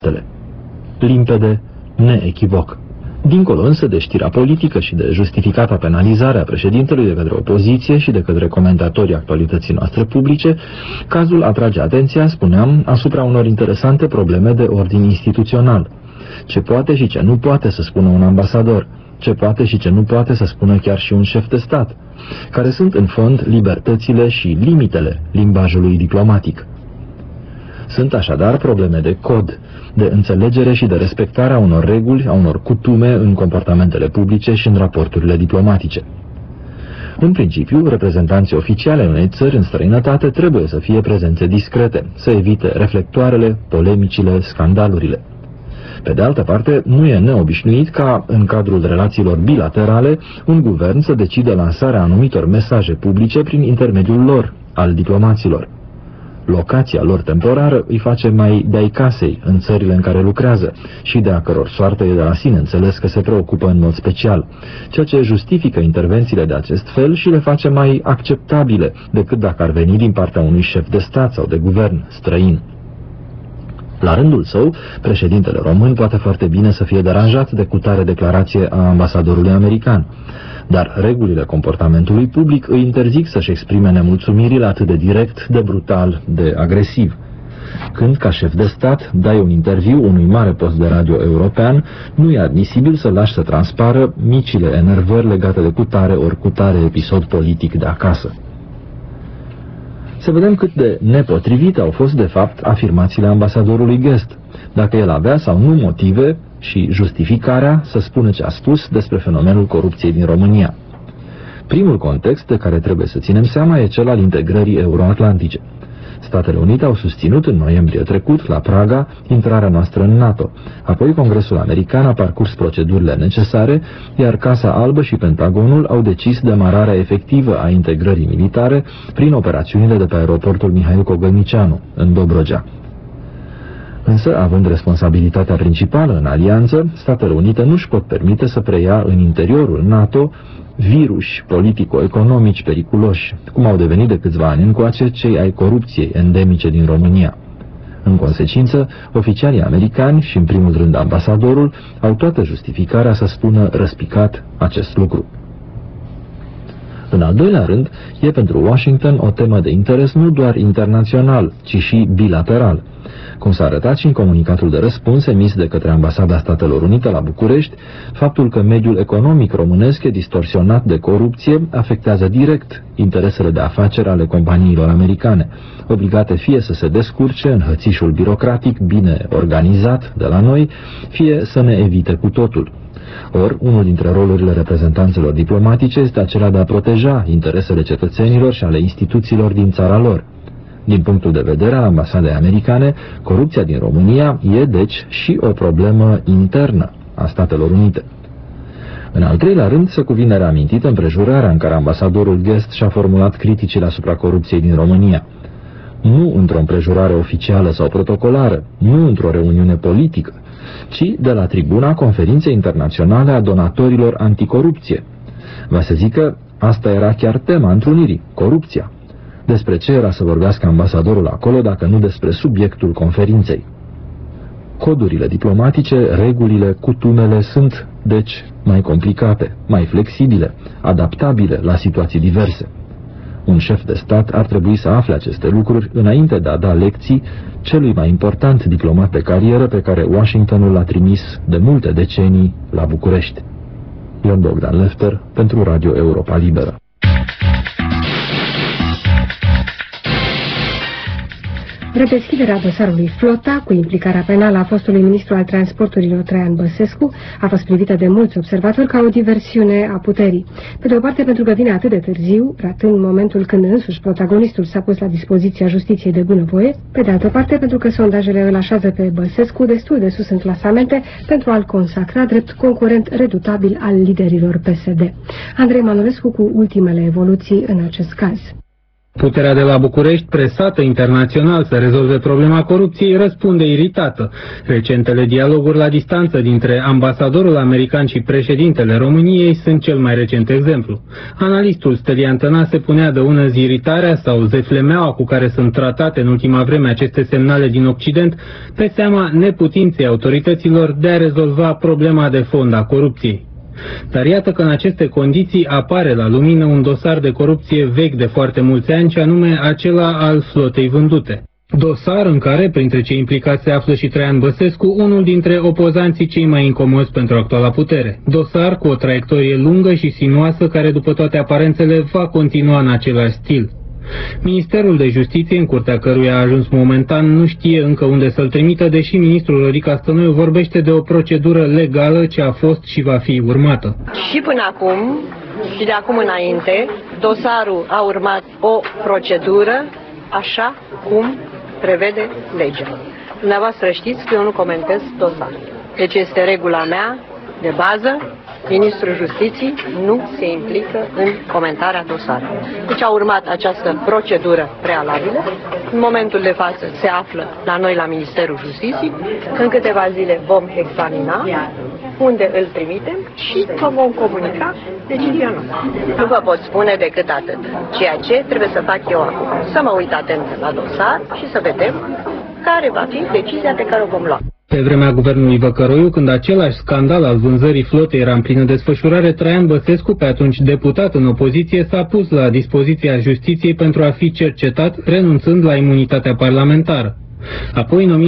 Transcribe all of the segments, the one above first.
limpede, neechivoc. Dincolo însă de știrea politică și de justificata penalizare a președintelui de către opoziție și de către comentatorii actualității noastre publice, cazul atrage atenția, spuneam, asupra unor interesante probleme de ordin instituțional. Ce poate și ce nu poate să spună un ambasador, ce poate și ce nu poate să spună chiar și un șef de stat, care sunt în fond libertățile și limitele limbajului diplomatic. Sunt așadar probleme de cod, de înțelegere și de respectarea unor reguli, a unor cutume în comportamentele publice și în raporturile diplomatice. În principiu, reprezentanții oficiale unei țări în străinătate trebuie să fie prezențe discrete, să evite reflectoarele, polemicile, scandalurile. Pe de altă parte, nu e neobișnuit ca, în cadrul relațiilor bilaterale, un guvern să decide lansarea anumitor mesaje publice prin intermediul lor, al diplomaților. Locația lor temporară îi face mai de-ai casei în țările în care lucrează și de a căror soartă e de la sine înțeles că se preocupă în mod special, ceea ce justifică intervențiile de acest fel și le face mai acceptabile decât dacă ar veni din partea unui șef de stat sau de guvern străin. La rândul său, președintele român poate foarte bine să fie deranjat de cutare declarație a ambasadorului american, dar regulile comportamentului public îi interzic să-și exprime nemulțumirile atât de direct, de brutal, de agresiv. Când, ca șef de stat, dai un interviu unui mare post de radio european, nu e admisibil să lași să transpară micile enervări legate de cutare ori cutare episod politic de acasă. Să vedem cât de nepotrivite au fost, de fapt, afirmațiile ambasadorului Guest, dacă el avea sau nu motive și justificarea să spună ce a spus despre fenomenul corupției din România. Primul context de care trebuie să ținem seama e cel al integrării euroatlantice. Statele Unite au susținut în noiembrie trecut, la Praga, intrarea noastră în NATO. Apoi Congresul American a parcurs procedurile necesare, iar Casa Albă și Pentagonul au decis demararea efectivă a integrării militare prin operațiunile de pe aeroportul Mihail Cogălnicianu, în Dobrogea. Însă, având responsabilitatea principală în alianță, Statele Unite nu își pot permite să preia în interiorul NATO viruși politico-economici periculoși, cum au devenit de câțiva ani încoace cei ai corupției endemice din România. În consecință, oficialii americani și în primul rând ambasadorul au toată justificarea să spună răspicat acest lucru. În al doilea rând, e pentru Washington o temă de interes nu doar internațional, ci și bilateral. Cum s-a arătat și în comunicatul de răspuns emis de către Ambasada Statelor Unite la București, faptul că mediul economic românesc e distorsionat de corupție afectează direct interesele de afaceri ale companiilor americane, obligate fie să se descurce în hățișul birocratic bine organizat de la noi, fie să ne evite cu totul. Ori, unul dintre rolurile reprezentanților diplomatice este acela de a proteja interesele cetățenilor și ale instituțiilor din țara lor. Din punctul de vedere al ambasadei americane, corupția din România e, deci, și o problemă internă a Statelor Unite. În al treilea rând, se cuvine reamintită împrejurarea în care ambasadorul Guest și-a formulat criticile asupra corupției din România. Nu într-o împrejurare oficială sau protocolară, nu într-o reuniune politică, ci de la tribuna Conferinței Internaționale a Donatorilor Anticorupție. Va să zic că asta era chiar tema întrunirii, corupția. Despre ce era să vorbească ambasadorul acolo dacă nu despre subiectul conferinței? Codurile diplomatice, regulile, cutumele sunt, deci, mai complicate, mai flexibile, adaptabile la situații diverse. Un șef de stat ar trebui să afle aceste lucruri înainte de a da lecții celui mai important diplomat de carieră pe care Washingtonul l-a trimis de multe decenii la București. Ion Bogdan Lefter pentru Radio Europa Liberă. Redeschiderea dosarului Flota, cu implicarea penală a fostului ministru al transporturilor Traian Băsescu, a fost privită de mulți observatori ca o diversiune a puterii. Pe de o parte pentru că vine atât de târziu, ratând momentul când însuși protagonistul s-a pus la dispoziția justiției de bunăvoie, pe de altă parte pentru că sondajele îl așează pe Băsescu destul de sus în clasamente pentru a-l consacra drept concurent redutabil al liderilor PSD. Andrei Manolescu cu ultimele evoluții în acest caz. Puterea de la București, presată internațional să rezolve problema corupției, răspunde iritată. Recentele dialoguri la distanță dintre ambasadorul american și președintele României sunt cel mai recent exemplu. Analistul Stelian Tănase punea de ună zi iritarea sau zeflemeaua cu care sunt tratate în ultima vreme aceste semnale din Occident pe seama neputinței autorităților de a rezolva problema de fond a corupției. Dar iată că în aceste condiții apare la lumină un dosar de corupție vechi de foarte mulți ani, și anume acela al flotei vândute. Dosar în care, printre cei implicați, se află și Traian Băsescu, unul dintre opozanții cei mai incomozi pentru actuala putere. Dosar cu o traiectorie lungă și sinuoasă care, după toate aparențele, va continua în același stil. Ministerul de Justiție, în curtea căruia a ajuns momentan, nu știe încă unde să-l trimită, deși ministrul Rodica Stănoiu vorbește de o procedură legală ce a fost și va fi urmată. Și până acum, și de acum înainte, dosarul a urmat o procedură așa cum prevede legea. Dumneavoastră știți că eu nu comentez dosarul. Deci este regula mea de bază. Ministrul Justiției nu se implică în comentarea dosarului. Deci a urmat această procedură prealabilă. În momentul de față se află la noi la Ministerul Justiției. În câteva zile vom examina unde îl trimitem și vă vom comunica decizia noastră. Nu vă pot spune decât atât. Ceea ce trebuie să fac eu acum, să mă uit atent la dosar și să vedem care va fi decizia pe care o vom lua. Pe vremea guvernului Văcăroiu, când același scandal al vânzării flotei era în plină desfășurare, Traian Băsescu, pe atunci deputat în opoziție, s-a pus la dispoziția justiției pentru a fi cercetat, renunțând la imunitatea parlamentară. Apoi, în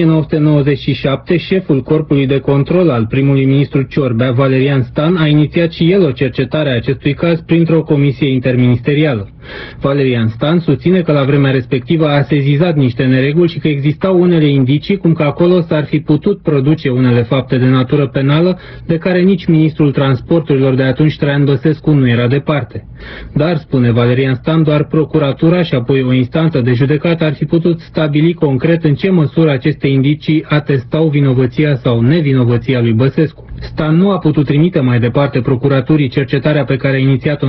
1997, șeful Corpului de Control al primului ministru Ciorbea, Valerian Stan, a inițiat și el o cercetare a acestui caz printr-o comisie interministerială. Valerian Stan susține că la vremea respectivă a sezizat niște nereguli și că existau unele indicii cum că acolo s-ar fi putut produce unele fapte de natură penală, de care nici ministrul transporturilor de atunci, Traian Băsescu, nu era departe. Dar, spune Valerian Stan, doar procuratura și apoi o instanță de judecată ar fi putut stabili concret în ce măsură aceste indicii atestau vinovăția sau nevinovăția lui Băsescu. Stan nu a putut trimite mai departe procuraturii cercetarea pe care a inițiat-o în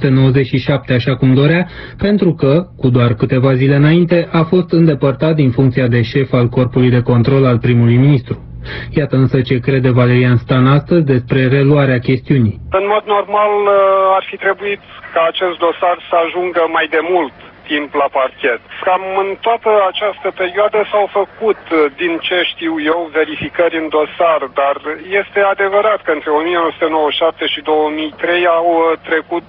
1997 așa cum dorea, pentru că, cu doar câteva zile înainte, a fost îndepărtat din funcția de șef al Corpului de Control al primului ministru. Iată însă ce crede Valerian Stan astăzi despre reluarea chestiunii. În mod normal ar fi trebuit ca acest dosar să ajungă mai de mult timp la parchet. Cam în toată această perioadă s-au făcut, din ce știu eu, verificări în dosar, dar este adevărat că între 1997 și 2003 au trecut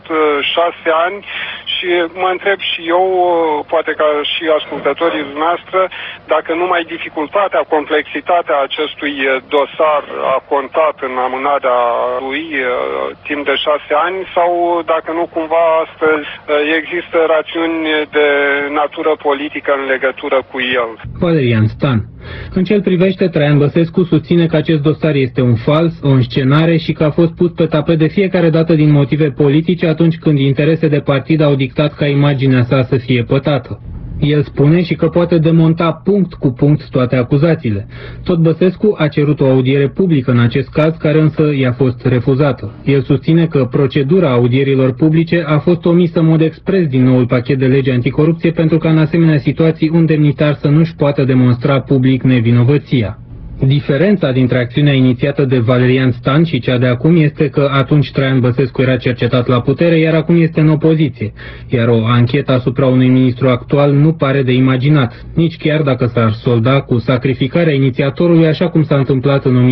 6 ani și mă întreb și eu, poate ca și ascultătorii dumneavoastră, dacă numai dificultatea, complexitatea acestui dosar a contat în amânarea lui timp de 6 ani sau dacă nu cumva astăzi există rațiuni de natură politică în legătură cu el. Valerian Stan. În ce-l privește, Traian Băsescu susține că acest dosar este un fals, o înscenare și că a fost pus pe tapet de fiecare dată din motive politice atunci când interese de partid au dictat ca imaginea sa să fie pătată. El spune și că poate demonta punct cu punct toate acuzațiile. Tot Băsescu a cerut o audiere publică în acest caz, care însă i-a fost refuzată. El susține că procedura audierilor publice a fost omisă în mod expres din noul pachet de lege anticorupție pentru ca în asemenea situații un demnitar să nu-și poată demonstra public nevinovăția. Diferența dintre acțiunea inițiată de Valerian Stan și cea de acum este că atunci Traian Băsescu era cercetat la putere, iar acum este în opoziție. Iar o anchetă asupra unui ministru actual nu pare de imaginat, nici chiar dacă s-ar solda cu sacrificarea inițiatorului așa cum s-a întâmplat în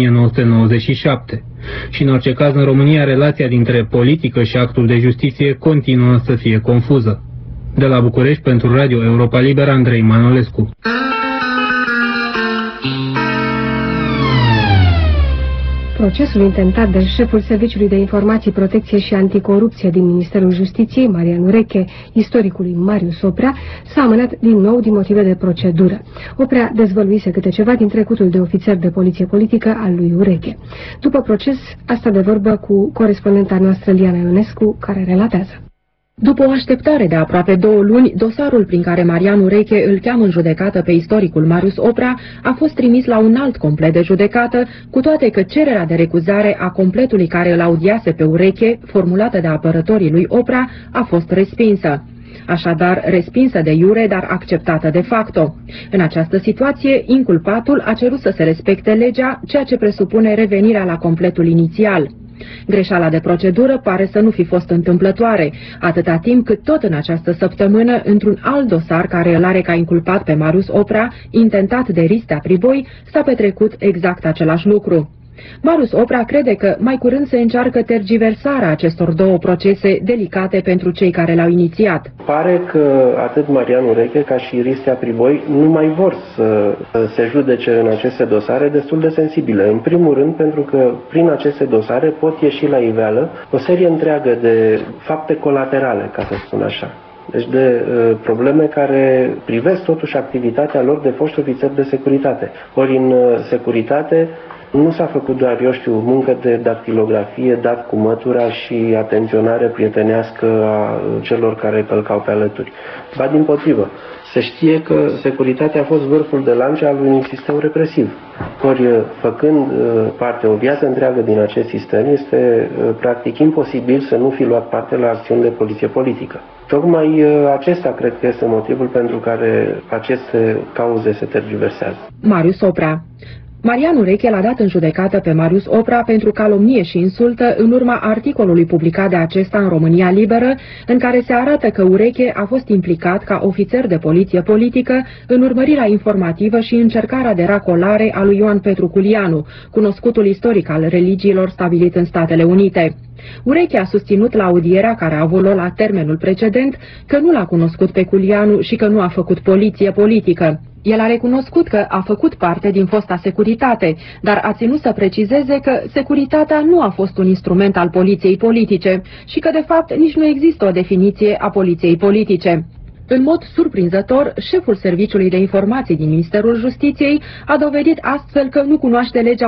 1997. Și în orice caz, în România, relația dintre politică și actul de justiție continuă să fie confuză. De la București, pentru Radio Europa Liberă, Andrei Manolescu. Procesul intentat de șeful Serviciului de Informații, Protecție și Anticorupție din Ministerul Justiției, Marian Ureche, istoricului Marius Oprea, s-a amânat din nou din motive de procedură. Oprea dezvăluise câte ceva din trecutul de ofițer de poliție politică al lui Ureche. După proces, a stat de vorbă cu corespondenta noastră Liana Ionescu, care relatează. După o așteptare de aproape 2 luni, dosarul prin care Marian Ureche îl cheamă în judecată pe istoricul Marius Oprea a fost trimis la un alt complet de judecată, cu toate că cererea de recuzare a completului care îl audiase pe Ureche, formulată de apărătorii lui Oprea, a fost respinsă. așadar respinsă de iure, dar acceptată de facto. În această situație, inculpatul a cerut să se respecte legea, ceea ce presupune revenirea la completul inițial. Greșeala de procedură pare să nu fi fost întâmplătoare, atâta timp cât tot în această săptămână, într-un alt dosar care îl are ca inculpat pe Marius Oprea, intentat de Ristea Priboi, s-a petrecut exact același lucru. Marius Oprea crede că mai curând se încearcă tergiversarea acestor două procese delicate pentru cei care le-au inițiat. Pare că atât Marian Ureche ca și Ristea Priboi nu mai vor să se judece în aceste dosare destul de sensibile. În primul rând pentru că prin aceste dosare pot ieși la iveală o serie întreagă de fapte colaterale, ca să spun așa. Deci de probleme care privesc totuși activitatea lor de foști ofițeri de securitate. Ori în securitate nu s-a făcut doar, muncă de dactilografie, dat cu mătura și atenționare prietenească a celor care călcau pe alături. Ba dimpotrivă, se știe că securitatea a fost vârful de lance al unui sistem represiv. Ori, făcând parte o viață întreagă din acest sistem, este practic imposibil să nu fi luat parte la acțiuni de poliție politică. Tocmai acesta cred că este motivul pentru care aceste cauze se tergiversează. Marius Oprea. Marian Ureche l-a dat în judecată pe Marius Oprea pentru calomnie și insultă în urma articolului publicat de acesta în România Liberă, în care se arată că Ureche a fost implicat ca ofițer de poliție politică în urmărirea informativă și încercarea de racolare a lui Ioan Petru Culianu, cunoscutul istoric al religiilor stabilit în Statele Unite. Ureche a susținut la audierea care a avut loc la termenul precedent că nu l-a cunoscut pe Culianu și că nu a făcut poliție politică. El a recunoscut că a făcut parte din fosta securitate, dar a ținut să precizeze că securitatea nu a fost un instrument al poliției politice și că, de fapt, nici nu există o definiție a poliției politice. În mod surprinzător, șeful Serviciului de Informații din Ministerul Justiției a dovedit astfel că nu cunoaște legea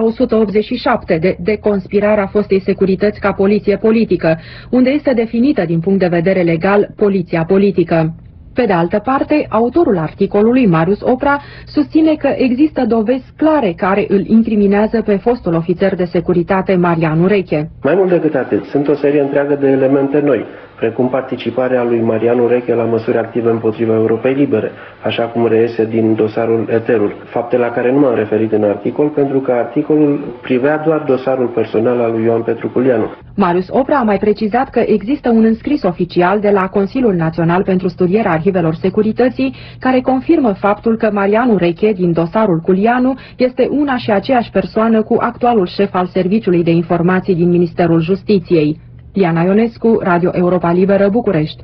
187 de deconspirarea fostei securități ca poliție politică, unde este definită din punct de vedere legal poliția politică. Pe de altă parte, autorul articolului, Marius Oprea, susține că există dovezi clare care îl incriminează pe fostul ofițer de securitate Marian Ureche. Mai mult decât atât, sunt o serie întreagă de elemente noi, precum participarea lui Marian Ureche la măsuri active împotriva Europei Libere, așa cum reiese din dosarul Eterul, fapte la care nu m-am referit în articol, pentru că articolul privea doar dosarul personal al lui Ioan Petru Culianu. Marius Oprea a mai precizat că există un înscris oficial de la Consiliul Național pentru Studierea Arhivelor Securității, care confirmă faptul că Marian Ureche din dosarul Culianu este una și aceeași persoană cu actualul șef al Serviciului de Informații din Ministerul Justiției. Diana Ionescu, Radio Europa Liberă, București.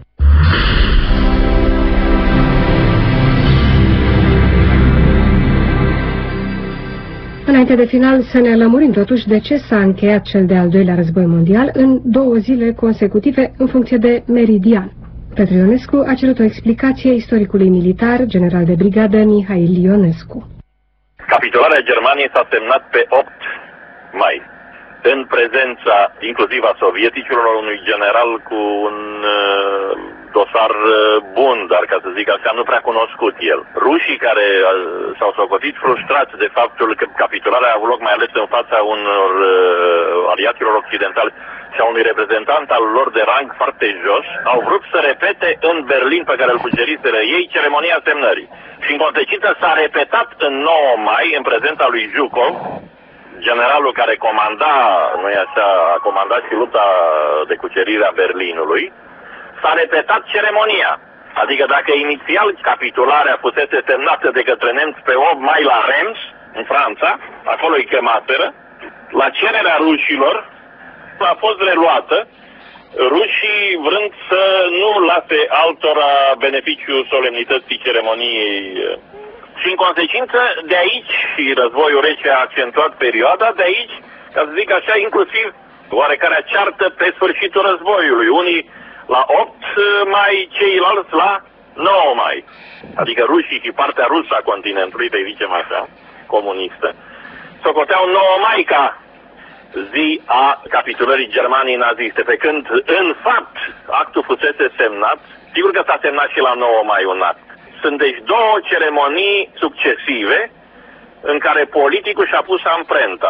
Înainte de final, să ne lămurim totuși de ce s-a încheiat cel de-al doilea război mondial în 2 zile consecutive în funcție de meridian. Petru Ionescu a cerut o explicație istoricului militar, general de brigadă Mihail Ionescu. Capitularea Germaniei s-a semnat pe 8 mai. În prezența inclusiv a sovieticilor, unui general cu un dosar bun, dar ca să zic așa, nu prea cunoscut el. Rușii care s-au socotit frustrați de faptul că capitularea a avut loc mai ales în fața unor aliaților occidentali și a unui reprezentant al lor de rang foarte jos, au vrut să repete în Berlin, pe care îl cugeriseră ei, ceremonia semnării. Și în consecință s-a repetat în 9 mai, în prezența lui Zhukov, generalul care comanda, nu-i așa, a comandat și lupta de cucerire a Berlinului, s-a repetat ceremonia. Adică dacă inițial capitularea fusese semnată de către nemți pe 8 mai la Reims, în Franța, acolo îi chemaseră, la cererea rușilor a fost reluată, rușii vrând să nu lase altora beneficiul solemnității ceremoniei. Și în consecință, de aici, și războiul rece a accentuat perioada, de aici, ca să zic așa, inclusiv oarecarea ceartă pe sfârșitul războiului. Unii la 8 mai, ceilalți la 9 mai. Adică rușii și partea rusă a continentului, să zicem așa, comunistă, socoteau 9 mai ca zi a capitulării Germaniei naziste, pe când, în fapt, actul fusese semnat, sigur că s-a semnat și la 9 mai un act. Sunt deci 2 ceremonii succesive în care politicul și-a pus amprenta.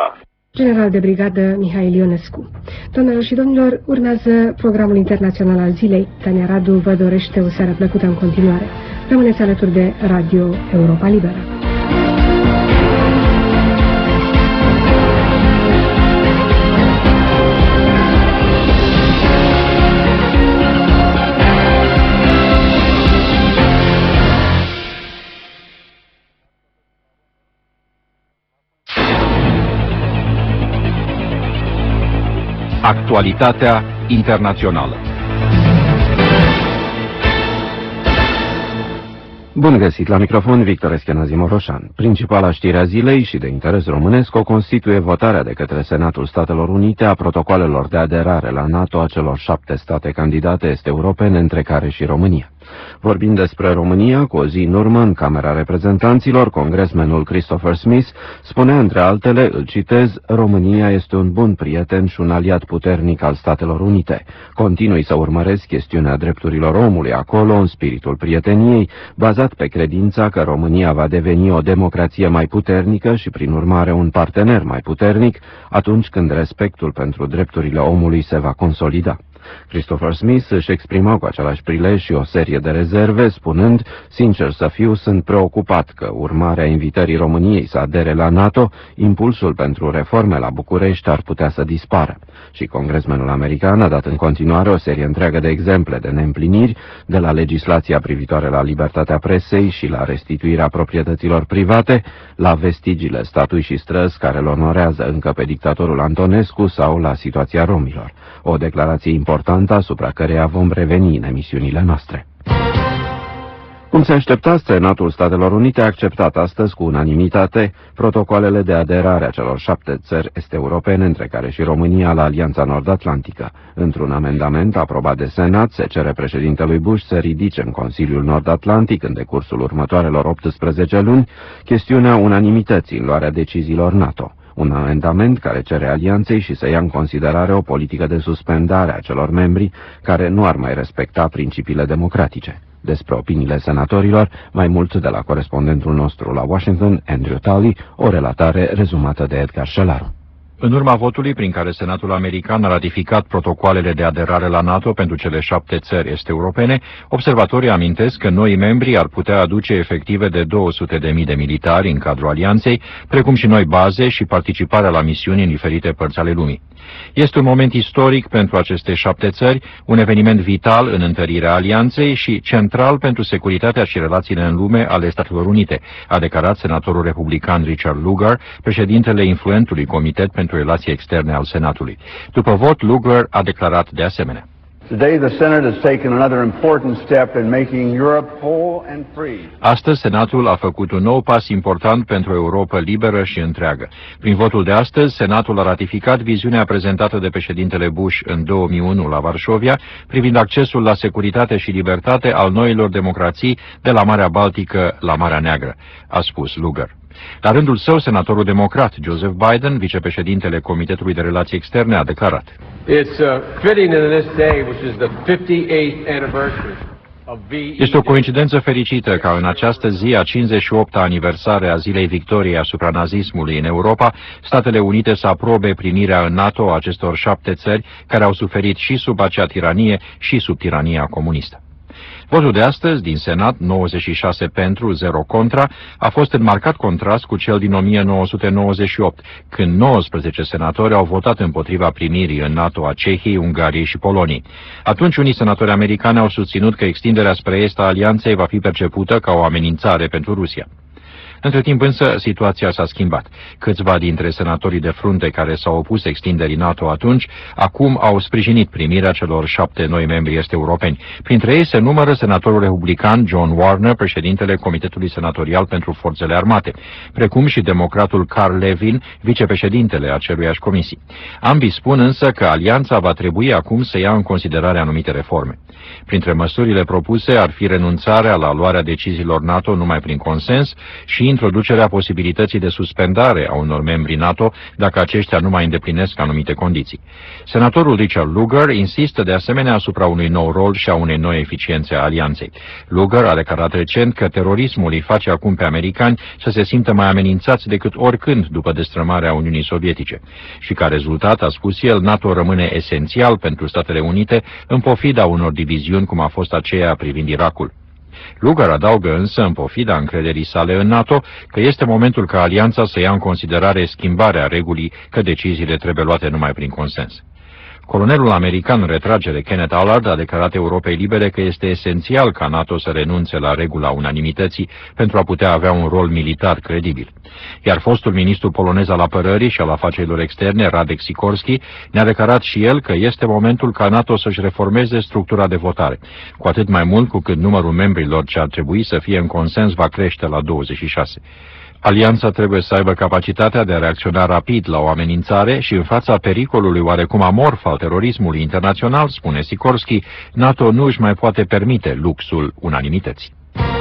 general de brigadă Mihail Ionescu. Doamnelor și domnilor, urmează programul internațional al zilei. Tania Radu vă dorește o seară plăcută în continuare. Rămâneți alături de Radio Europa Liberă. Actualitatea internațională. Bun găsit la microfon, Victor Eschenazi Moroșan. Principala știre a zilei și de interes românesc o constituie votarea de către Senatul Statelor Unite a protocolelor de aderare la NATO a celor 7 state candidate est-europene, între care și România. Vorbind despre România, cu o zi în urmă, în Camera Reprezentanților, congresmenul Christopher Smith spunea, între altele, îl citez, România este un bun prieten și un aliat puternic al Statelor Unite. Continui să urmăresc chestiunea drepturilor omului acolo, în spiritul prieteniei, bazat pe credința că România va deveni o democrație mai puternică și, prin urmare, un partener mai puternic, atunci când respectul pentru drepturile omului se va consolida. Christopher Smith își exprima cu același prilej și o serie de rezerve, spunând, sincer să fiu, sunt preocupat că, urmarea invitării României să adere la NATO, impulsul pentru reforme la București ar putea să dispară. Și congresmenul american a dat în continuare o serie întreagă de exemple de neîmpliniri, de la legislația privitoare la libertatea presei și la restituirea proprietăților private, la vestigiile statui și străzi care îl onorează încă pe dictatorul Antonescu sau la situația romilor. O declarație importantă asupra căreia vom reveni în emisiunile noastre. Cum se aștepta, Senatul Statelor Unite a acceptat astăzi cu unanimitate protocoalele de aderare a celor 7 țări est-europene, între care și România, la Alianța Nord-Atlantică. Într-un amendament aprobat de Senat, se cere președintelui Bush să ridice în Consiliul Nord-Atlantic, în decursul următoarelor 18 luni, chestiunea unanimității în luarea deciziilor NATO. Un amendament care cere alianței și să ia în considerare o politică de suspendare a celor membri care nu ar mai respecta principiile democratice. Despre opiniile senatorilor, mai mult de la corespondentul nostru la Washington, Andrew Tully, o relatare rezumată de Edgar Șelaru. În urma votului prin care Senatul american a ratificat protocoalele de aderare la NATO pentru cele 7 țări est-europene, observatorii amintesc că noi membri ar putea aduce efective de 200.000 de militari în cadrul alianței, precum și noi baze și participarea la misiuni în diferite părți ale lumii. Este un moment istoric pentru aceste 7 țări, un eveniment vital în întărirea alianței și central pentru securitatea și relațiile în lume ale Statelor Unite, a declarat senatorul republican Richard Lugar, președintele influentului Comitet pentru Relații Externe al Senatului. După vot, Lugar a declarat de asemenea: Astăzi, Senatul a făcut un nou pas important pentru o Europa liberă și întreagă. Prin votul de astăzi, Senatul a ratificat viziunea prezentată de președintele Bush în 2001 la Varșovia privind accesul la securitate și libertate al noilor democrații de la Marea Baltică la Marea Neagră, a spus Lugar. La rândul său, senatorul democrat Joseph Biden, vicepreședintele Comitetului de Relații Externe, a declarat: Este o coincidență fericită ca în această zi, a 58-a aniversare a zilei victoriei asupra nazismului în Europa, Statele Unite să aprobe primirea în NATO a acestor 7 țări care au suferit și sub acea tiranie și sub tirania comunistă. Votul de astăzi din Senat, 96 pentru, 0 contra, a fost în marcat contrast cu cel din 1998, când 19 senatori au votat împotriva primirii în NATO a Cehiei, Ungariei și Poloniei. Atunci, unii senatori americani au susținut că extinderea spre est a alianței va fi percepută ca o amenințare pentru Rusia. Între timp însă, situația s-a schimbat. Câțiva dintre senatorii de frunte care s-au opus extinderii NATO atunci, acum au sprijinit primirea celor 7 noi membri est-europeni. Printre ei se numără senatorul republican John Warner, președintele Comitetului Senatorial pentru Forțele Armate, precum și democratul Carl Levin, vicepreședintele aceluiași comisii. Ambii spun însă că alianța va trebui acum să ia în considerare anumite reforme. Printre măsurile propuse ar fi renunțarea la luarea deciziilor NATO numai prin consens și introducerea posibilității de suspendare a unor membri NATO dacă aceștia nu mai îndeplinesc anumite condiții. Senatorul Richard Lugar insistă de asemenea asupra unui nou rol și a unei noi eficiențe a alianței. Lugar a declarat recent că terorismul îi face acum pe americani să se simtă mai amenințați decât oricând după destrămarea Uniunii Sovietice și ca rezultat, a spus el, NATO rămâne esențial pentru Statele Unite în pofida unor diviziuni cum a fost aceea privind Irakul. Lugar adaugă însă, în pofida încrederii sale în NATO, că este momentul ca alianța să ia în considerare schimbarea regulii că deciziile trebuie luate numai prin consens. Colonelul american în retragere Kenneth Allard a declarat Europei Libere că este esențial ca NATO să renunțe la regula unanimității pentru a putea avea un rol militar credibil. Iar fostul ministru polonez al apărării și al afacerilor externe, Radek Sikorski, ne-a declarat și el că este momentul ca NATO să-și reformeze structura de votare, cu atât mai mult cu cât numărul membrilor ce ar trebui să fie în consens va crește la 26. Alianța trebuie să aibă capacitatea de a reacționa rapid la o amenințare și în fața pericolului oarecum amorf al terorismului internațional, spune Sikorski, NATO nu își mai poate permite luxul unanimității.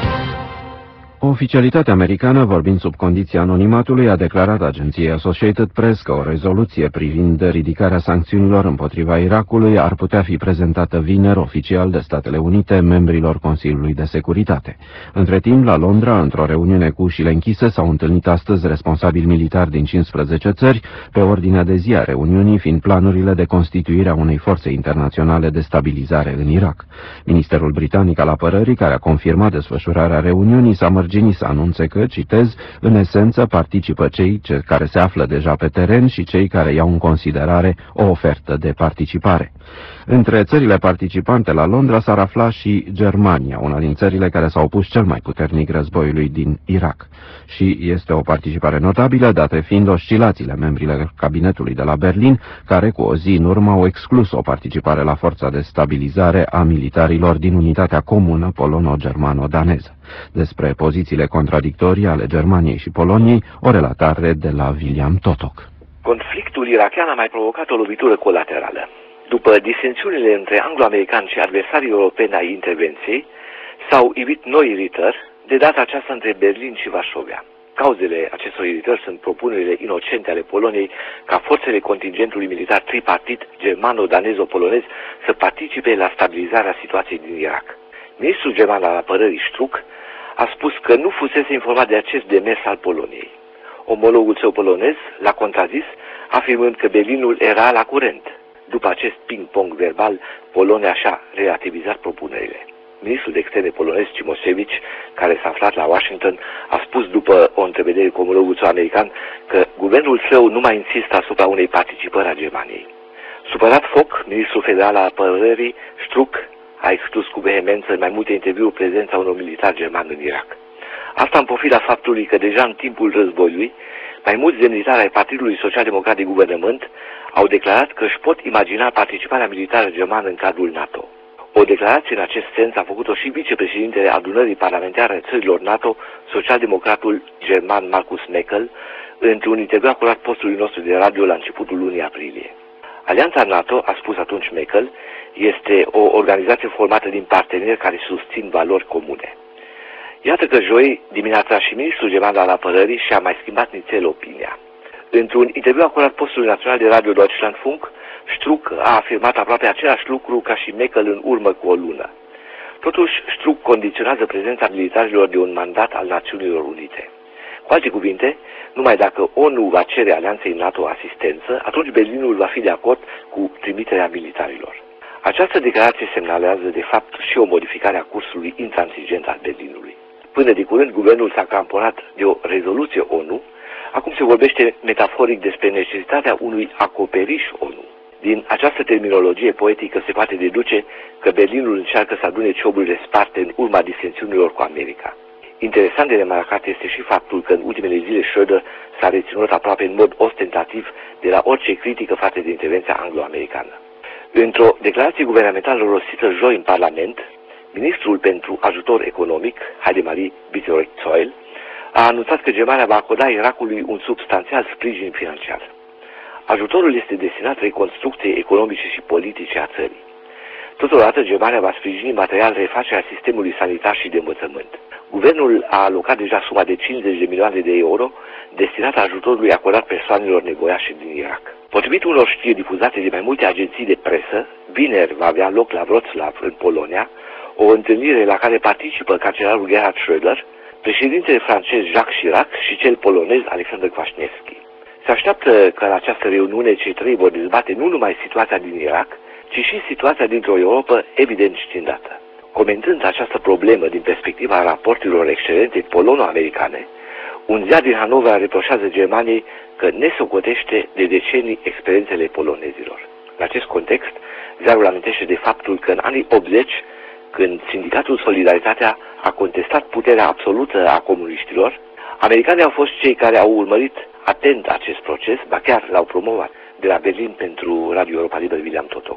O oficialitate americană, vorbind sub condiția anonimatului, a declarat agenției Associated Press că o rezoluție privind ridicarea sancțiunilor împotriva Irakului ar putea fi prezentată vineri oficial de Statele Unite membrilor Consiliului de Securitate. Între timp, la Londra, într-o reuniune cu ușile închise, s-au întâlnit astăzi responsabili militari din 15 țări, pe ordinea de zi a reuniunii fiind planurile de constituire a unei forțe internaționale de stabilizare în Irak. Ministerul britanic al apărării, care a confirmat desfășurarea reuniunii, s-a mărginit să anunțe că, citez, în esență participă cei care se află deja pe teren și cei care iau în considerare o ofertă de participare. Între țările participante la Londra s-ar afla și Germania, una din țările care s-au opus cel mai puternic războiului din Irak. Și este o participare notabilă, date fiind oscilațiile membrilor cabinetului de la Berlin, care cu o zi în urmă au exclus o participare la forța de stabilizare a militarilor din unitatea comună polono-germano-daneză. Despre pozițiile contradictorii ale Germaniei și Poloniei, o relatare de la William Totok. Conflictul irakian a mai provocat o lovitură colaterală. După disensiunile între anglo-americani și adversarii europeni ai intervenției, s-au ivit noi iritări, de data aceasta între Berlin și Varsovia. Cauzele acestor iritări sunt propunerile inocente ale Poloniei ca forțele contingentului militar tripartit germano-danezo-polonez să participe la stabilizarea situației din Irak. Ministrul german al apărării Struck a spus că nu fusese informat de acest demers al Poloniei. Omologul său polonez l-a contrazis, afirmând că Berlinul era la curent. După acest ping-pong verbal, Polonia și-a relativizat propunerile. Ministrul de externe polonez Cimoșevici, care s-a aflat la Washington, a spus după o întrevedere cu omologul său american că guvernul său nu mai insistă asupra unei participări a Germaniei. Supărat foc, ministrul federal al apărării Struck a exclus cu vehemență în mai multe interviuri prezența unor militari germani în Irak. Asta în pofida faptului că deja în timpul războiului, mai mulți demnitari ai Partidului Social-Democrat de Guvernământ au declarat că își pot imagina participarea militară germană în cadrul NATO. O declarație în acest sens a făcut-o și vicepreședintele adunării parlamentare a țărilor NATO, social-democratul german Markus Merkel, într-un interviu acurat postului nostru de radio la începutul lunii aprilie. Alianța NATO, a spus atunci Merkel, este o organizație formată din parteneri care susțin valori comune. Iată că joi dimineața și ministrul german al apărării și-a mai schimbat nițel opinia. Într-un interviu acurat postului național de radio Deutschlandfunk, Struck a afirmat aproape același lucru ca și Merkel în urmă cu o lună. Totuși, Struck condiționează prezența militarilor de un mandat al Națiunilor Unite. Cu alte cuvinte, numai dacă ONU va cere alianței NATO asistență, atunci Berlinul va fi de acord cu trimiterea militarilor. Această declarație semnalează, de fapt, și o modificare a cursului intransigent al Berlinului. Până de curând, guvernul s-a cramponat de o rezoluție ONU, acum se vorbește metaforic despre necesitatea unui acoperiș ONU. Din această terminologie poetică se poate deduce că Berlinul încearcă să adune cioburile sparte în urma disensiunilor cu America. Interesant de remarcat este și faptul că în ultimele zile Schröder s-a reținut aproape în mod ostentativ de la orice critică față de intervenția anglo-americană. Într-o declarație guvernamentală rostită joi în Parlament, ministrul pentru ajutor economic, Heidemarie Bitory-Zoil, a anunțat că Germania va acorda Irakului un substanțial sprijin financiar. Ajutorul este destinat reconstrucției economice și politice a țării. Totodată, Germania va sprijini material refacerea sistemului sanitar și de învățământ. Guvernul a alocat deja suma de 50 de milioane de euro destinată ajutorului acordat persoanelor nevoiașe din Irak. Potrivit unor știri difuzate de mai multe agenții de presă, vineri va avea loc la Wroclaw, în Polonia, o întâlnire la care participă cancelarul Gerhard Schröder, președintele francez Jacques Chirac și cel polonez Alexander Kwaśniewski. Se așteaptă că la această reuniune cei trei vor dezbate nu numai situația din Irak, ci și situația dintr-o Europă evident scindată. Comentând această problemă din perspectiva raporturilor excelente polono-americane, un ziar din Hannover reproșează Germaniei că nesocotește de decenii experiențele polonezilor. În acest context, ziarul amintește de faptul că în anii 80, când sindicatul Solidaritatea a contestat puterea absolută a comuniștilor, americanii au fost cei care au urmărit atent acest proces, ba chiar l-au promovat. De la Berlin pentru Radio Europa Liberă, William Totoc.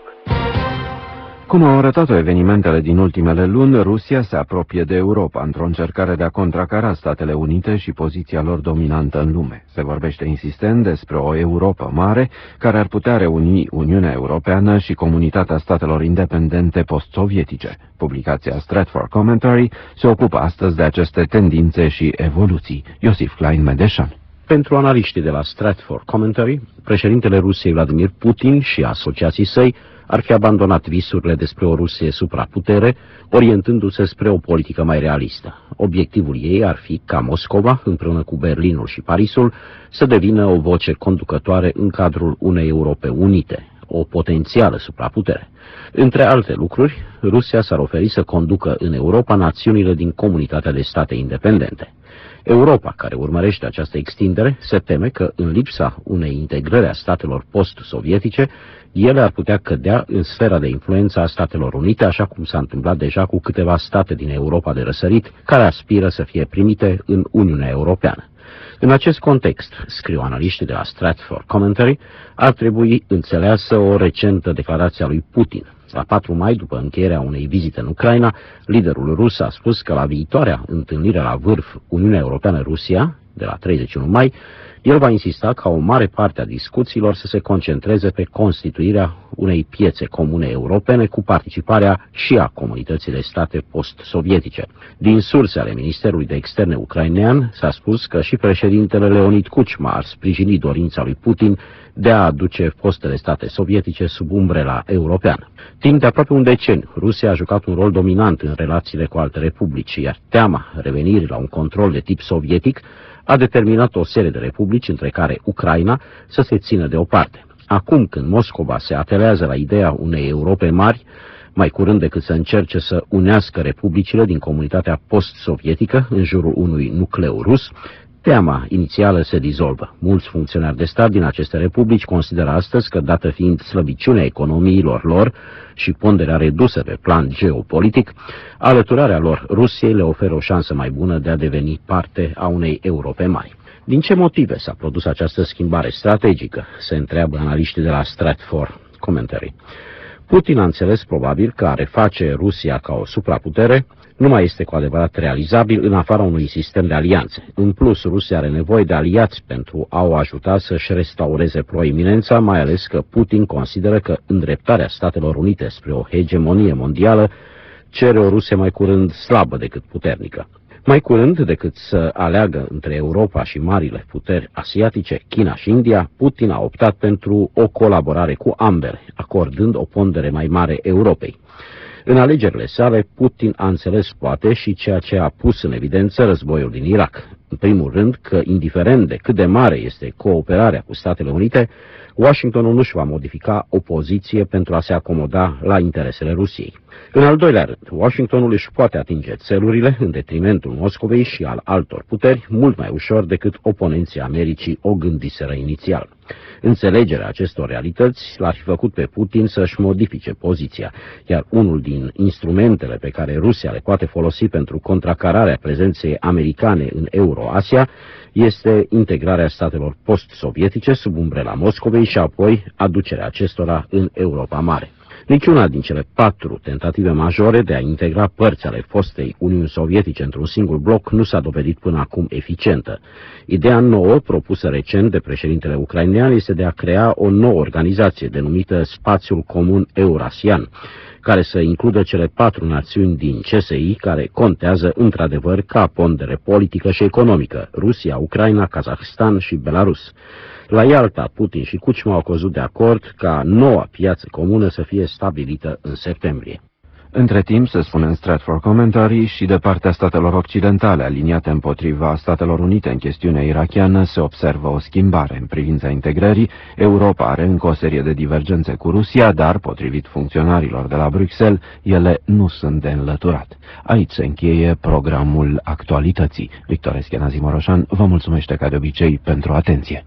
Cum au arătat evenimentele din ultimele luni, Rusia se apropie de Europa într-o încercare de a contracara Statele Unite și poziția lor dominantă în lume. Se vorbește insistent despre o Europă mare care ar putea reuni Uniunea Europeană și comunitatea statelor independente post-sovietice. Publicația Stratfor Commentary se ocupă astăzi de aceste tendințe și evoluții. Iosif Klein-Medeșan. Pentru analiștii de la Stratfor Commentary, președintele Rusiei Vladimir Putin și asociații săi ar fi abandonat visurile despre o Rusie supraputere, orientându-se spre o politică mai realistă. Obiectivul ei ar fi ca Moscova, împreună cu Berlinul și Parisul, să devină o voce conducătoare în cadrul unei Europe unite, o potențială supraputere. Între alte lucruri, Rusia s-ar oferi să conducă în Europa națiunile din comunitatea de state independente. Europa, care urmărește această extindere, se teme că, în lipsa unei integrări a statelor post-sovietice, ele ar putea cădea în sfera de influență a Statelor Unite, așa cum s-a întâmplat deja cu câteva state din Europa de răsărit, care aspiră să fie primite în Uniunea Europeană. În acest context, scriu analiștii de la Stratfor Commentary, ar trebui înțeleasă o recentă declarație a lui Putin. La 4 mai, după încheierea unei vizite în Ucraina, liderul rus a spus că la viitoarea întâlnire la vârf Uniunea Europeană-Rusia, de la 31 mai, el va insista ca o mare parte a discuțiilor să se concentreze pe constituirea unei piețe comune europene cu participarea și a comunității de state post-sovietice. Din surse ale Ministerului de Externe ucrainean s-a spus că și președintele Leonid Kuchma ar sprijini dorința lui Putin de a aduce fostele state sovietice sub umbrela europeană. Timp de aproape un deceniu, Rusia a jucat un rol dominant în relațiile cu alte republici, iar teama revenirii la un control de tip sovietic a determinat o serie de republici, între care Ucraina, să se țină deoparte. Acum, când Moscova se atelează la ideea unei Europe mari, mai curând decât să încerce să unească republicile din comunitatea post-sovietică în jurul unui nucleu rus, teama inițială se dizolvă. Mulți funcționari de stat din aceste republici consideră astăzi că, dată fiind slăbiciunea economiilor lor și ponderea redusă pe plan geopolitic, alăturarea lor Rusiei le oferă o șansă mai bună de a deveni parte a unei Europe mari. Din ce motive s-a produs această schimbare strategică, se întreabă analiștii de la Stratfor Commentary. Putin a înțeles probabil că a reface Rusia ca o supraputere nu mai este cu adevărat realizabil în afara unui sistem de alianțe. În plus, Rusia are nevoie de aliați pentru a o ajuta să-și restaureze proeminența, mai ales că Putin consideră că îndreptarea Statelor Unite spre o hegemonie mondială cere o Rusie mai curând slabă decât puternică. Mai curând decât să aleagă între Europa și marile puteri asiatice, China și India, Putin a optat pentru o colaborare cu ambele, acordând o pondere mai mare Europei. În alegerile sale, Putin a înțeles poate și ceea ce a pus în evidență războiul din Irak. În primul rând că, indiferent de cât de mare este cooperarea cu Statele Unite, Washingtonul nu-și va modifica o poziție pentru a se acomoda la interesele Rusiei. În al doilea rând, Washingtonul își poate atinge țelurile în detrimentul Moscovei și al altor puteri mult mai ușor decât oponenții Americii o gândiseră inițial. Înțelegerea acestor realități l-ar fi făcut pe Putin să-și modifice poziția, iar unul din instrumentele pe care Rusia le poate folosi pentru contracararea prezenței americane în Euro-Asia este integrarea statelor post-sovietice sub umbrela Moscovei și apoi aducerea acestora în Europa Mare. Niciuna din cele 4 tentative majore de a integra părți ale fostei Uniuni Sovietice într-un singur bloc nu s-a dovedit până acum eficientă. Ideea nouă, propusă recent de președintele ucrainean, este de a crea o nouă organizație denumită Spațiul Comun Eurasian, care să includă cele 4 națiuni din CSI care contează într-adevăr ca pondere politică și economică: Rusia, Ucraina, Kazahstan și Belarus. La Ialta, Putin și Kuchma au căzut de acord ca noua piață comună să fie stabilită în septembrie. Între timp, se spune în Stratford Commentary, și de partea statelor occidentale aliniate împotriva Statelor Unite în chestiunea irakiană se observă o schimbare în privința integrării. Europa are încă o serie de divergențe cu Rusia, dar, potrivit funcționarilor de la Bruxelles, ele nu sunt de înlăturat. Aici se încheie programul Actualității. Victor Eschenazi Moroșan vă mulțumește ca de obicei pentru atenție.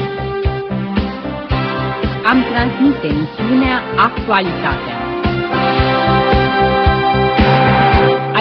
Am transmis emisiunea Actualitatea.